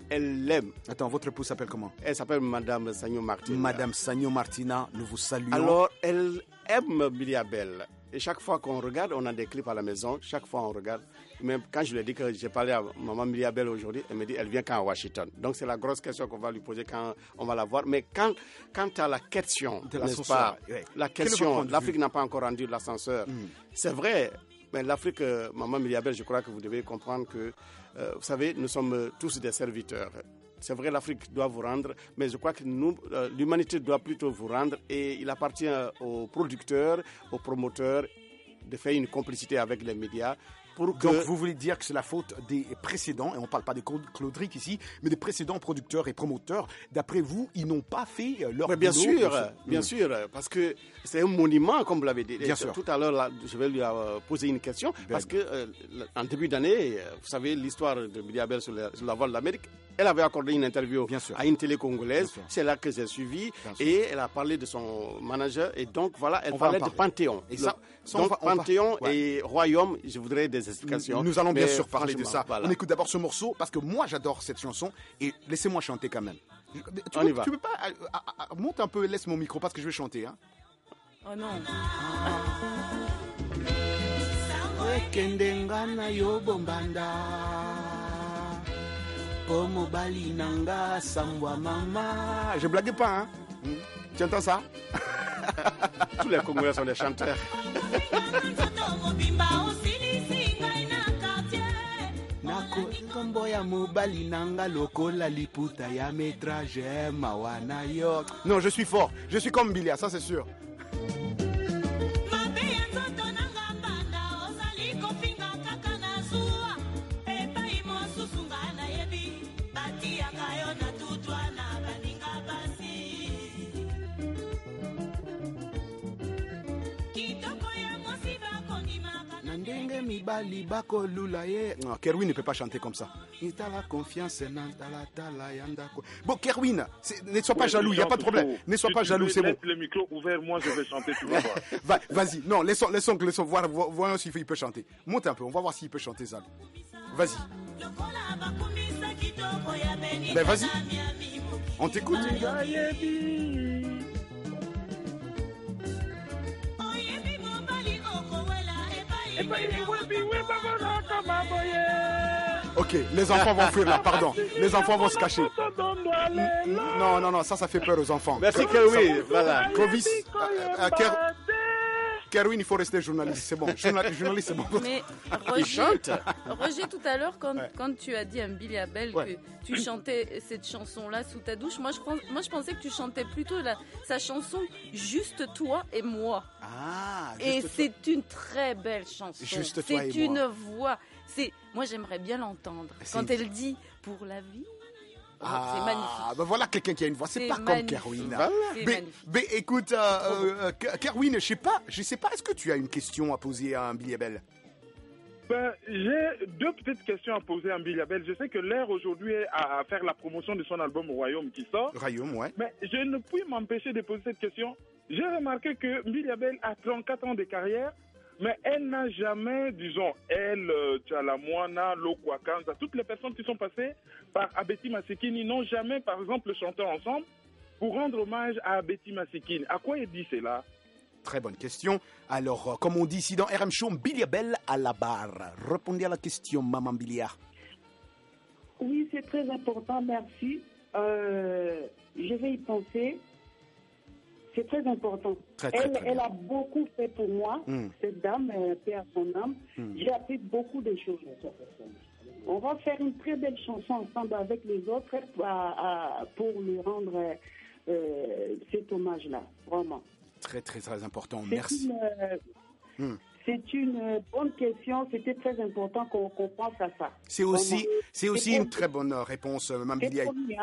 elle l'aime. Attends, votre épouse s'appelle comment? Elle s'appelle Madame Sagno Martina. Madame Sagno Martina, nous vous saluons. Alors, elle aime Billy Abel. Et chaque fois qu'on regarde, on a des clips à la maison. Chaque fois on regarde. Même quand je lui ai dit que j'ai parlé à maman Billy Abel aujourd'hui, elle me dit elle vient quand à Washington. Donc c'est la grosse question qu'on va lui poser quand on va la voir. Mais quant à la question, n'est-ce pas, la question, l'Afrique n'a pas encore rendu l'ascenseur. C'est vrai. Mais l'Afrique, maman Billy Abel, je crois que vous devez comprendre que, vous savez, nous sommes tous des serviteurs. C'est vrai, l'Afrique doit vous rendre, mais je crois que nous, l'humanité doit plutôt vous rendre et il appartient aux producteurs, aux promoteurs de faire une complicité avec les médias. Donc vous voulez dire que c'est la faute des précédents, et on ne parle pas des Claudric ici, mais des précédents producteurs et promoteurs. D'après vous, ils n'ont pas fait leur bien sûr, bien sûr, parce que c'est un monument, comme vous l'avez dit. Bien sûr. Tout à l'heure, là, je vais lui poser une question, parce que en début d'année, vous savez, l'histoire de Billy Abel sur la voie de l'Amérique, elle avait accordé une interview à une télé congolaise, c'est là que j'ai suivi, et elle a parlé de son manager, et donc voilà, elle parlait de Panthéon. Et donc Panthéon et Royaume, je voudrais des explications. Nous allons bien sûr parler de ça. Voilà. On écoute d'abord ce morceau parce que moi j'adore cette chanson et laissez-moi chanter quand même. Tu peux pas monte un peu, laisse mon micro parce que je vais chanter. Hein. Oh non. Je blague pas, hein. Tu entends ça? Tous les Congolais sont des chanteurs. Non, je suis fort. Je suis comme Bilia, ça c'est sûr. Non, Kerwin ne peut pas chanter comme ça. Bon, Kerwin, ne sois pas jaloux, il n'y a pas de problème. Ne sois pas jaloux, c'est bon. Laisse le micro ouvert, moi je vais chanter, tu vas voir. Vas-y, non, laissons voir s'il peut chanter. Monte un peu, on va voir s'il peut chanter, Zal. Vas-y. Ben vas-y, on t'écoute. Ok, les enfants vont fuir là, pardon. Les enfants vont se cacher. Non, ça fait peur aux enfants. Merci Kerwin, voilà. Clovis, Kerwin, il faut rester journaliste, c'est bon. Journaliste, c'est bon. Mais Roger, tout à l'heure, quand tu as dit à Billy Abel que tu chantais cette chanson-là sous ta douche, moi je pensais que tu chantais plutôt sa chanson Juste toi et moi. Ah, et c'est une très belle chanson. Juste toi et moi. C'est une voix. Moi j'aimerais bien l'entendre. Quand elle dit pour la vie. C'est magnifique. Ben voilà quelqu'un qui a une voix. C'est pas comme Kerwin. Mais écoute, Kerwin, je sais pas, est-ce que tu as une question à poser à Billy Abel? J'ai deux petites questions à poser à Billy Abel. Je sais que l'heure aujourd'hui est à faire la promotion de son album Royaume qui sort. Royaume, ouais. Mais je ne puis m'empêcher de poser cette question. J'ai remarqué que Billy Abel a 34 ans de carrière, mais elle n'a jamais, disons, Tchalamwana, Lokwakanza, toutes les personnes qui sont passées par Abeti Masikini n'ont jamais, par exemple, chanté ensemble pour rendre hommage à Abeti Masikini. À quoi il dit cela? Très bonne question. Alors, comme on dit ici dans RM Show, Billy Abel à la barre. Répondez à la question, Maman Bilia. Oui, c'est très important, merci. Je vais y penser. C'est très important. Elle a beaucoup fait pour moi, cette dame, paix à son âme. J'ai appris beaucoup de choses de cette personne. On va faire une très belle chanson ensemble avec les autres pour lui rendre cet hommage-là, vraiment. Très, très, très important. Merci. C'est une bonne question. C'était très important qu'on pense à ça. C'est aussi une très bonne réponse, Mme Bilia.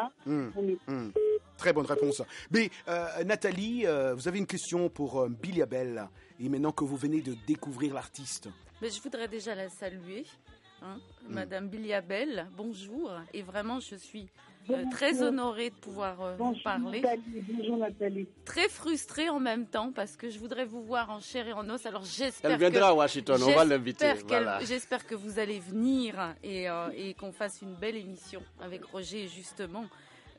Très bonne réponse. Mais Nathalie, vous avez une question pour Billy Abel. Et maintenant que vous venez de découvrir l'artiste. Mais je voudrais déjà la saluer. Madame Biliabel, bonjour. Et vraiment, je suis très honorée de pouvoir vous parler. Bonjour Nathalie. Très frustrée en même temps parce que je voudrais vous voir en chair et en os. Alors j'espère Elle viendra à Washington, on va l'inviter. Voilà. J'espère que vous allez venir et qu'on fasse une belle émission avec Roger justement.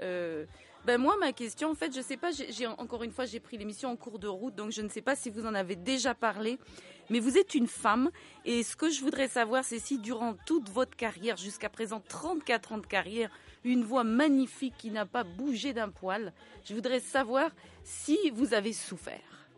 Moi, ma question, en fait, je sais pas, encore une fois, j'ai pris l'émission en cours de route, donc je ne sais pas si vous en avez déjà parlé, mais vous êtes une femme, et ce que je voudrais savoir, c'est si durant toute votre carrière, jusqu'à présent 34 ans de carrière, une voix magnifique qui n'a pas bougé d'un poil, je voudrais savoir si vous avez souffert.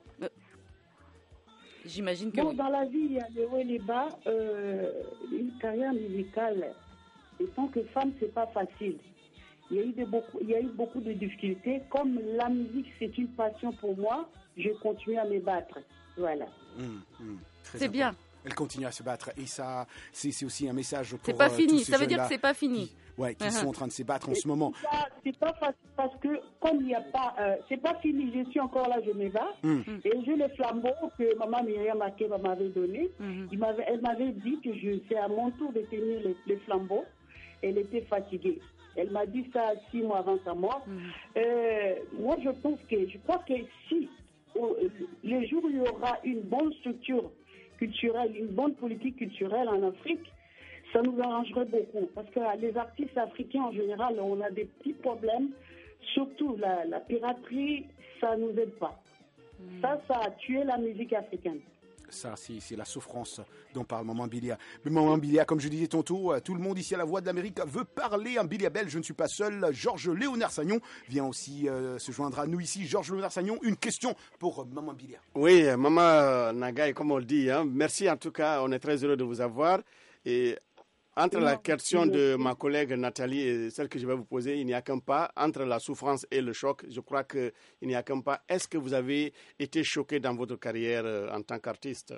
J'imagine que oui. Dans la vie, il y a les hauts et les bas. Une carrière musicale, et tant que femme, c'est pas facile. Il y a eu beaucoup de difficultés. Comme la musique, c'est une passion pour moi, je continue à me battre. Voilà. C'est bien. Elle continue à se battre. Et ça, c'est aussi un message pour c'est pas fini. tous ces Ça veut dire jeunes-là que c'est pas fini. Qui sont en train de se battre en ce moment. C'est pas facile parce que comme il n'y a pas... c'est pas fini, je suis encore là, je me bats. Et j'ai le flambeau que maman Myriam Makeba m'avait donné. Elle m'avait dit que c'est à mon tour de tenir le flambeau. Elle était fatiguée. Elle m'a dit ça 6 mois avant sa mort. Moi, je crois que si le jour où il y aura une bonne structure culturelle, une bonne politique culturelle en Afrique, ça nous arrangerait beaucoup. Parce que les artistes africains, en général, on a des petits problèmes. Surtout la piraterie, ça ne nous aide pas. Ça a tué la musique africaine. Ça, c'est la souffrance dont parle Maman Bilia. Mais Maman Bilia, comme je disais tantôt, tout le monde ici à la Voix de l'Amérique veut parler en Biliabel. Je ne suis pas seul. Georges Léonard Sagnon vient aussi se joindre à nous ici. Georges Léonard Sagnon, une question pour Maman Bilia. Oui, Maman Nagaï, comme on le dit. Merci en tout cas, on est très heureux de vous avoir. Et entre la question de ma collègue Nathalie et celle que je vais vous poser, il n'y a qu'un pas. Entre la souffrance et le choc, je crois qu'il n'y a qu'un pas. Est-ce que vous avez été choqué dans votre carrière en tant qu'artiste?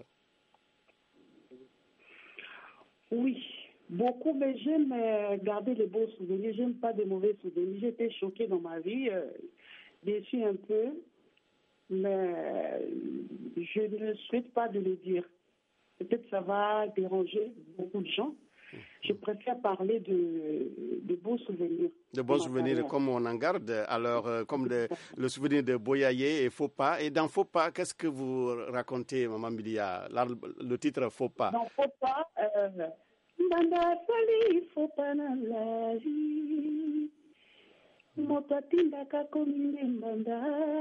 Oui, beaucoup, mais j'aime garder les beaux souvenirs. J'aime pas de mauvais souvenirs. J'ai été choquée dans ma vie, déçue un peu, mais je ne souhaite pas de le dire. Peut-être ça va déranger beaucoup de gens. Je préfère parler de beaux souvenirs. De bons souvenirs, comme on en garde. Alors, comme le souvenir de Boyaye et Faux Pas. Et dans Faux Pas, qu'est-ce que vous racontez, Maman Bilia? Le titre Faux Pas. Dans Faux Pas, Mbanda Sali, Faux Pas dans la vie. Motatinda Kakomine Mbanda.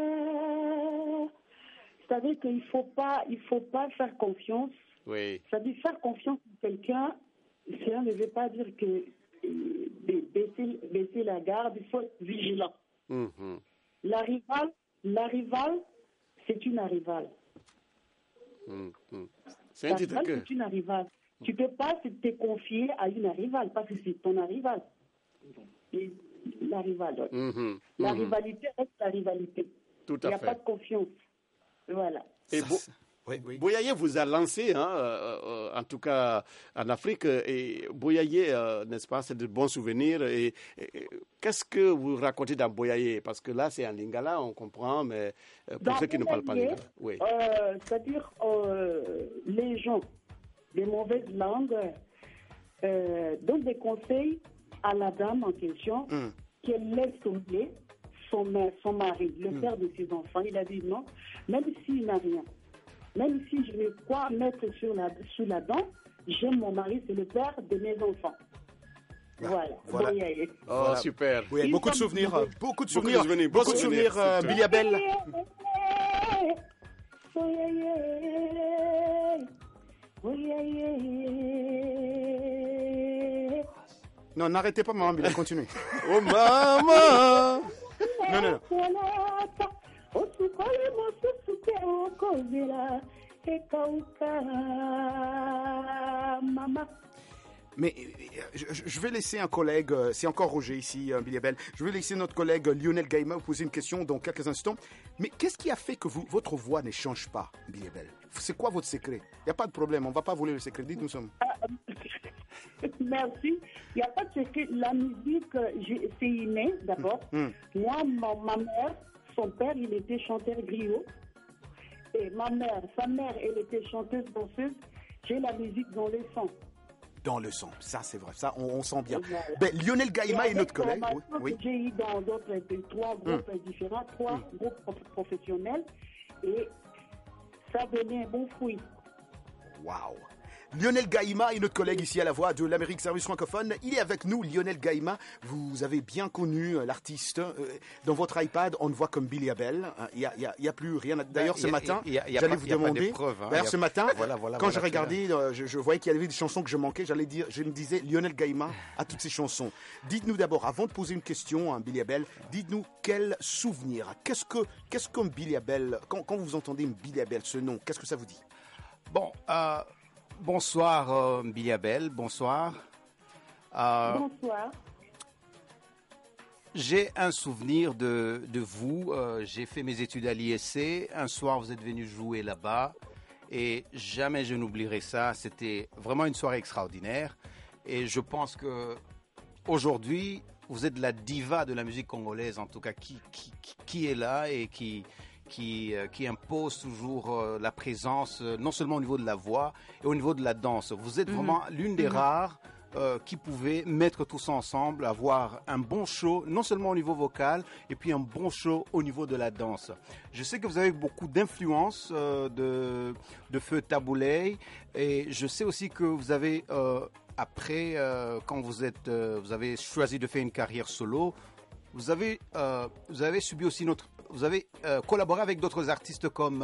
C'est-à-dire qu'il ne faut pas faire confiance. Oui. C'est-à-dire faire confiance à quelqu'un. Cela ne veut pas dire que baisser la garde, il faut être vigilant. La rivale, c'est une rivale. C'est un titre que... c'est une rivale. Tu ne peux pas te confier à une rivale parce que c'est ton rivale. La rivale. La rivalité reste la rivalité. Tout à fait. Il n'y a pas de confiance. Voilà. Et Boyaye vous a lancé, en tout cas en Afrique, et Boyaye, n'est-ce pas, c'est de bons souvenirs. Et qu'est-ce que vous racontez dans Boyaye? Parce que là, c'est en lingala, on comprend, mais pour ceux qui ne parlent pas lingala. Oui. C'est-à-dire, les gens des mauvaises langues donnent des conseils à la dame en question qu'elle laisse tomber son mari, le père de ses enfants. Il a dit non, même s'il n'a rien. Même si je n'ai quoi mettre sous la dent, j'aime mon mari, c'est le père de mes enfants. Voilà. Oh, super. Oui, beaucoup de souvenirs. Beaucoup de souvenirs, Biliabel. Non, n'arrêtez pas, maman, Bilia, continuez. Oh, maman. Non. Mais je vais laisser un collègue, c'est encore Roger ici, Biliabel. Je vais laisser notre collègue Lionel Gaïma vous poser une question dans quelques instants. Mais qu'est-ce qui a fait que votre voix ne change pas, Biliabel? C'est quoi votre secret? Il n'y a pas de problème, on ne va pas voler le secret. Dites-nous ça. Merci. Il n'y a pas de secret. La musique, c'est inné, d'abord. Moi, ma mère, son père, il était chanteur griot. Et sa mère, elle était chanteuse danseuse. J'ai la musique dans le sang. Dans le sang, ça c'est vrai, ça on sent bien. Ben, Lionel Gaïma est notre collègue. Oui. J'ai eu dans d'autres 3 groupes différents, 3 groupes professionnels, et ça donnait un bon fruit. Waouh! Lionel Gaïma est notre collègue ici à la Voix de l'Amérique Service francophone. Il est avec nous, Lionel Gaïma. Vous avez bien connu l'artiste. Dans votre iPad, on le voit comme Billy Abel. Il y a plus rien. D'ailleurs, ce matin, j'allais vous demander. D'ailleurs, ce matin, quand j'ai regardé, je voyais qu'il y avait des chansons que je manquais. Je me disais Lionel Gaïma à toutes ces chansons. Dites-nous d'abord, avant de poser une question à Billy Abel, dites-nous quel souvenir. Qu'est-ce que Billy Abel, quand vous entendez Billy Abel, ce nom, qu'est-ce que ça vous dit? Bon. Bonsoir Billy Abel, bonsoir. Bonsoir. J'ai un souvenir de vous. J'ai fait mes études à l'ISC. Un soir, vous êtes venu jouer là-bas. Et jamais je n'oublierai ça. C'était vraiment une soirée extraordinaire. Et je pense que aujourd'hui, vous êtes la diva de la musique congolaise, en tout cas, qui est là et qui impose toujours la présence, non seulement au niveau de la voix et au niveau de la danse. Vous êtes vraiment l'une des rares qui pouvait mettre tout ça ensemble, avoir un bon show, non seulement au niveau vocal, et puis un bon show au niveau de la danse. Je sais que vous avez beaucoup d'influence de Feu Tabouley, et je sais aussi que vous avez, après, quand vous avez choisi de faire une carrière solo, vous avez subi aussi vous avez collaboré avec d'autres artistes comme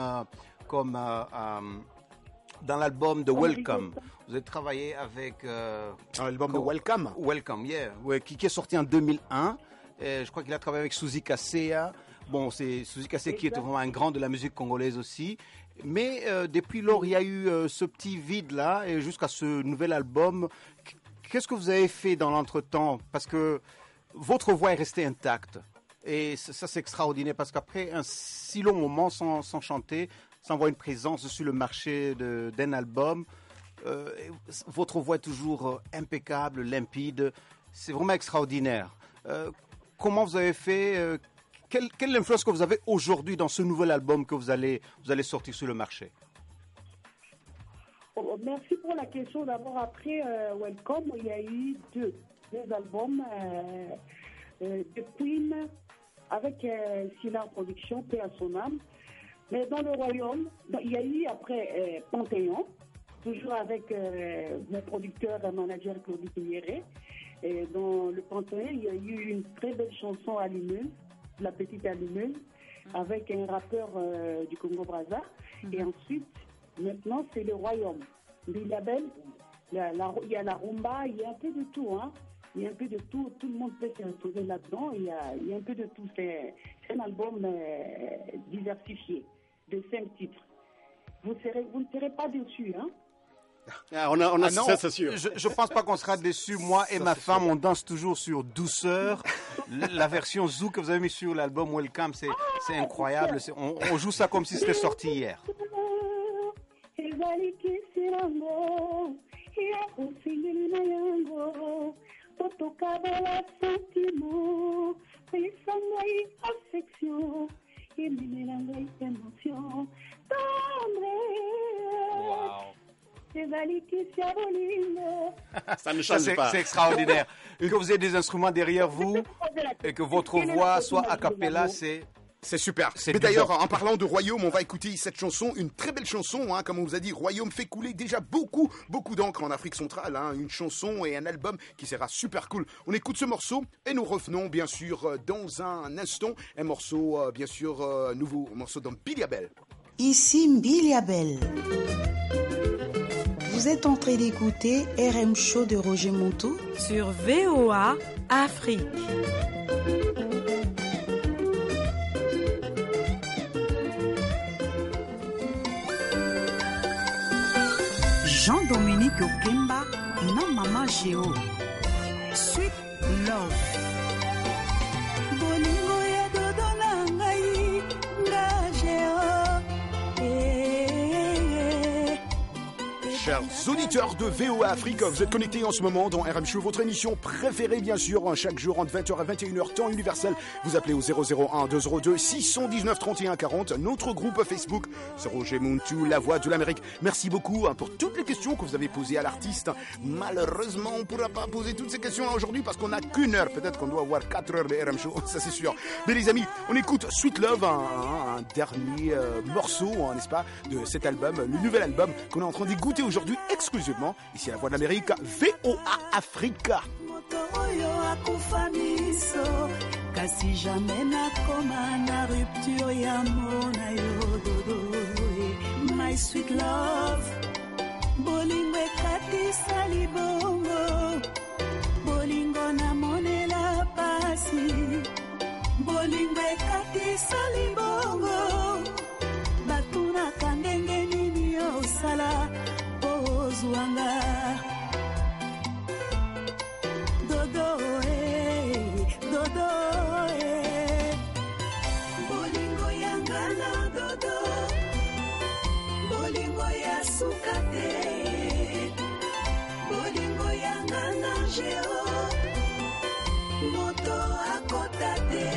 dans l'album de Welcome. Vous avez travaillé avec l'album de Welcome. Welcome, yeah, qui est sorti en 2001. Je crois qu'il a travaillé avec Suzy Kaseya. Bon, c'est Suzy Kaseya qui est vraiment un grand de la musique congolaise aussi. Mais depuis lors, il y a eu ce petit vide là, et jusqu'à ce nouvel album. Qu'est-ce que vous avez fait dans l'entretemps? Parce que votre voix est restée intacte. Et ça, c'est extraordinaire parce qu'après un si long moment sans chanter, sans avoir une présence sur le marché d'un album, votre voix est toujours impeccable, limpide. C'est vraiment extraordinaire. Comment vous avez fait? Quelle influence que vous avez aujourd'hui dans ce nouvel album que vous allez sortir sur le marché? Merci pour la question. D'abord, après Welcome, il y a eu deux albums. The Queen, avec Silla Production, paix à son âme. Mais dans le royaume, il y a eu après Panthéon, toujours avec mon producteur et manager Claudie Pigneret. Et dans le Panthéon, il y a eu une très belle chanson allumeuse, La Petite Allumeuse, avec un rappeur du Congo-Brazza. Et ensuite, maintenant, c'est le royaume. Billy Abel, il y a la rumba, il y a un peu de tout, hein. Il y a un peu de tout le monde peut se retrouver là-dedans, il y a un peu de tout. C'est un album diversifié, de 5 titres. Vous ne serez pas déçus, hein? Non, c'est sûr. Je pense pas qu'on sera déçus. Moi et ma femme, on danse toujours sur Douceur. La version Zou que vous avez mis sur l'album Welcome, c'est incroyable. On joue ça comme si c'était sorti hier. Ça ne change pas. C'est extraordinaire. Que vous ayez des instruments derrière vous et que votre voix soit a cappella, c'est super. Mais d'ailleurs, en parlant de Royaume, on va écouter cette chanson, une très belle chanson, hein, comme on vous a dit. Royaume fait couler déjà beaucoup d'encre en Afrique centrale. Hein, une chanson et un album qui sera super cool. On écoute ce morceau et nous revenons bien sûr dans un instant. Un morceau, bien sûr, nouveau morceau dans Billy Abel. Ici Billy Abel. Vous êtes en train d'écouter RM Show de Roger Monteau sur VOA Afrique. Jean-Dominique Okemba, non Mama Géo. Sweet Love. Bolingo ya dodona ngai nga Géo. Chers auditeurs de VOA Afrique, vous êtes connectés en ce moment dans RM Show, votre émission préférée bien sûr, chaque jour entre 20h et 21h, temps universel. Vous appelez au 001 202 619 31 40, notre groupe Facebook, c'est Roger Muntu, la voix de l'Amérique. Merci beaucoup pour toutes les questions que vous avez posées à l'artiste. Malheureusement, on ne pourra pas poser toutes ces questions aujourd'hui parce qu'on n'a qu'une heure. Peut-être qu'on doit avoir 4 heures de RM Show, ça c'est sûr. Mais les amis, on écoute Sweet Love, un dernier morceau, n'est-ce pas, de cet album, le nouvel album qu'on est en train d'écouter aujourd'hui exclusivement ici à la Voix de l'Amérique, VOA Africa. Kasi jamais nakoma na rupture ya mona yo dodo. My sweet love, bolingo ekatisa libongo, bolingo na monela pasi, bolingo ekatisa libongo, batuna kandenge nini osala ozwanga dodo dodo bolingo yangana dodo bolingo ya sukate bolingo yangana jeo moto akotate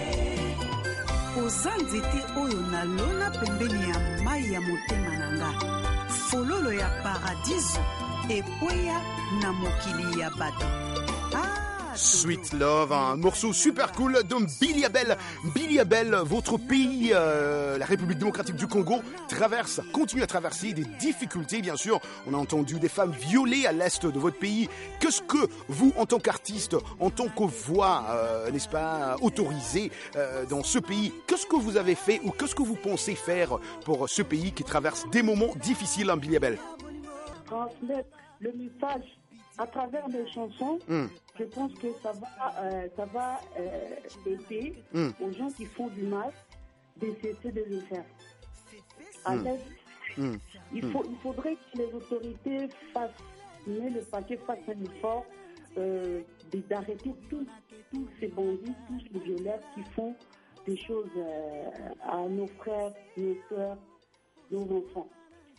ozanzete oyo nalona pembeni ya mai ya motema nanga fololo ya paradiso ekweya na mokili ya bato. Sweet Love, un morceau super cool de Billy Abel. Billy Abel, votre pays, la République démocratique du Congo, continue à traverser des difficultés, bien sûr. On a entendu des femmes violées à l'est de votre pays. Qu'est-ce que vous, en tant qu'artiste, en tant que voix, n'est-ce pas, autorisée dans ce pays, qu'est-ce que vous avez fait ou qu'est-ce que vous pensez faire pour ce pays qui traverse des moments difficiles, Billy Abel? Transmettre le message à travers des chansons, je pense que ça va aider aux gens qui font du mal de cesser de le faire. À l'Est, il faudrait que les autorités fassent le paquet, fassent un effort d'arrêter tous ces bandits, tous les violeurs qui font des choses à nos frères, nos sœurs, nos enfants.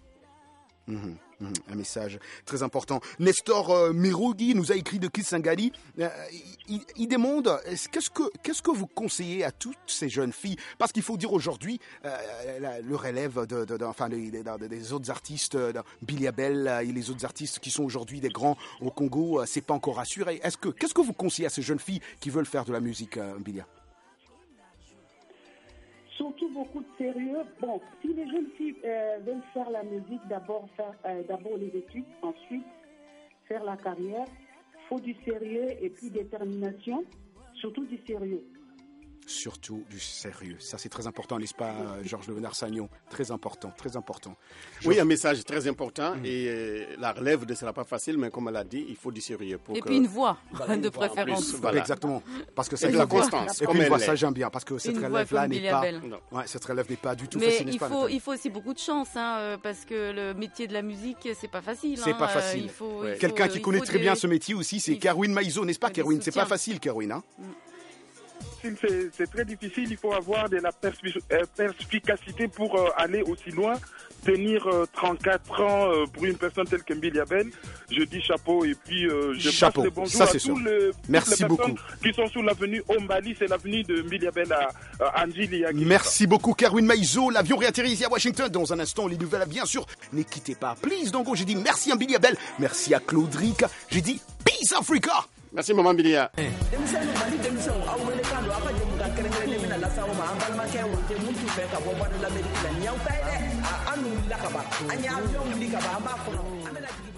Un message très important. Nestor Mirogi nous a écrit de Kisangani. Il demande qu'est-ce que vous conseillez à toutes ces jeunes filles, parce qu'il faut dire aujourd'hui le relève des autres artistes, Billy Abel et les autres artistes qui sont aujourd'hui des grands au Congo, c'est pas encore assuré. Qu'est-ce que vous conseillez à ces jeunes filles qui veulent faire de la musique, Billy? Surtout beaucoup de sérieux. Bon, si les jeunes filles veulent faire la musique, d'abord les études, ensuite faire la carrière, il faut du sérieux et puis détermination, surtout du sérieux. Surtout du sérieux. Ça, c'est très important, n'est-ce pas, Georges Leonard Sagnon? Très important, très important. Oui, un message très important. Et la relève ne sera pas facile, mais comme elle a dit, il faut du sérieux. Et puis une voix, de préférence. Voilà. Exactement. Parce que c'est de la constance. Et puis une voix, ça j'aime bien, parce que cette relève-là n'est pas... Ouais, cette relève n'est pas du tout facile. Mais il faut aussi beaucoup de chance, parce que le métier de la musique, c'est pas facile. C'est pas facile. Quelqu'un qui connaît très bien ce métier aussi, c'est Kerwin Maïzo, n'est-ce pas, Kerwin? C'est pas facile, Kerwin, hein? C'est très difficile, il faut avoir de la perspicacité pour aller aussi loin. Tenir 34 ans pour une personne telle que Billy Abel, je dis chapeau et puis je passe le bonjour à toutes les personnes qui sont sur l'avenue Ombali, c'est l'avenue de Billy Abel à Anjili. Merci beaucoup Kerwin Maïzo, l'avion réatterrit ici à Washington. Dans un instant, les nouvelles bien sûr, ne quittez pas, please. Donc j'ai dit merci à Billy Abel, merci à Claude Rick, j'ai dit Peace Africa. Merci maman Bilia. Anu lakaba anya avion likaba amba kono amena